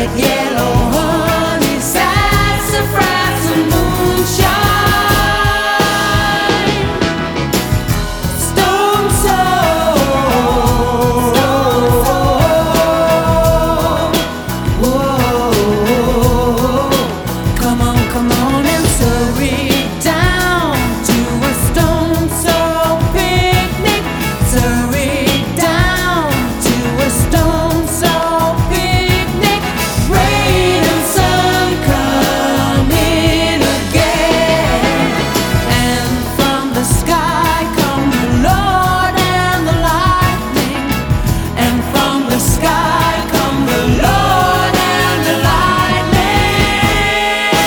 red, yellow honey, sassafras and moonshine. Stone soul. Whoa. Come on and hurry down to a stone soul picnic. Hurry down to a stone soul picnic. Rain and sun coming again, and from the sky come the Lord and the lightning, and from the sky come the Lord and the lightning.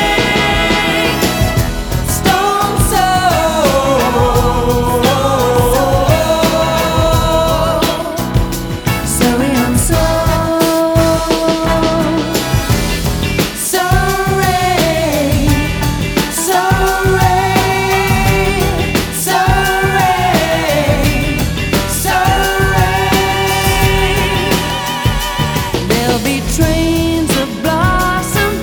Stone soul. Syrian soul. So rain, so rain, so rain, so rain. There'll be trains of blossom.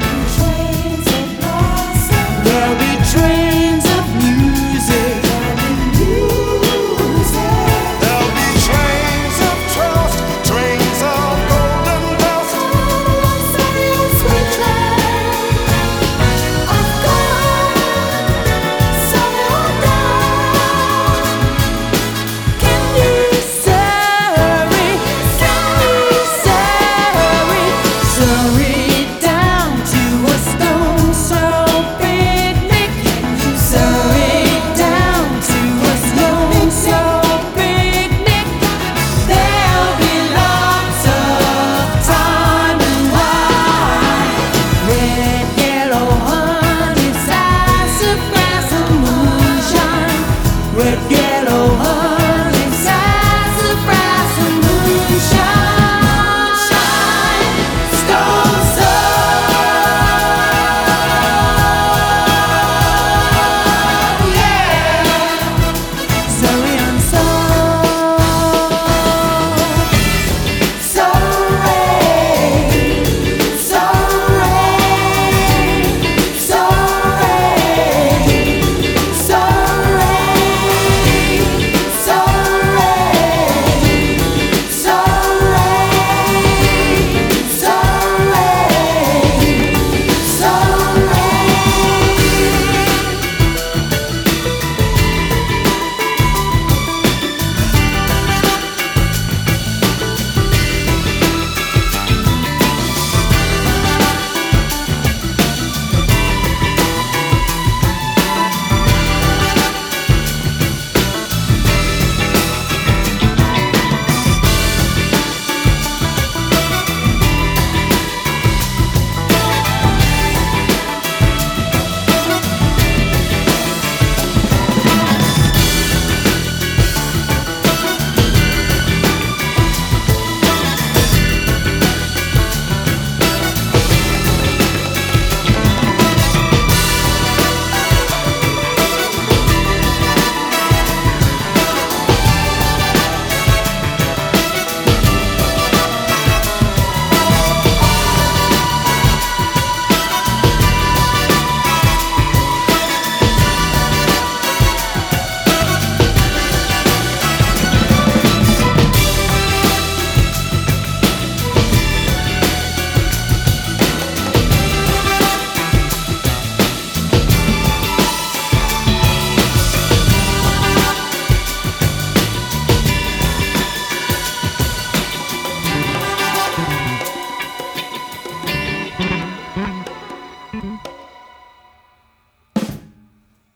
There'll be trains of music. There'll be trains of trust, trains of golden dust. Sweet land of God, settle down. Can you Surrey, Surrey, Surrey, Surrey?